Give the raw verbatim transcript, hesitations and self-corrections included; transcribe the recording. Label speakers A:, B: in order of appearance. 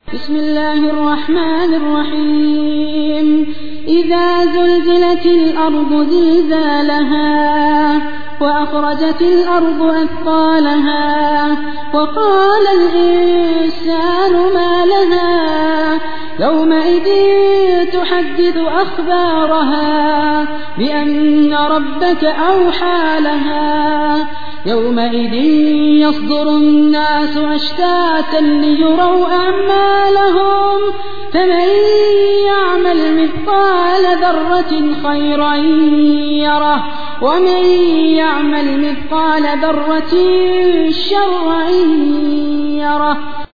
A: بسم الله الرحمن الرحيم إذا زلزلت الأرض زلزالها وأخرجت الأرض أثقالها وقال الإنسان ما لها يومئذ تحدث أخبارها بأن ربك أوحى لها يومئذ يصدر الناس أشتاتا ليروا أعمالهم فمن يعمل مثقال ذرة خيرا يره ومن يعمل مثقال ذرة شرا يره.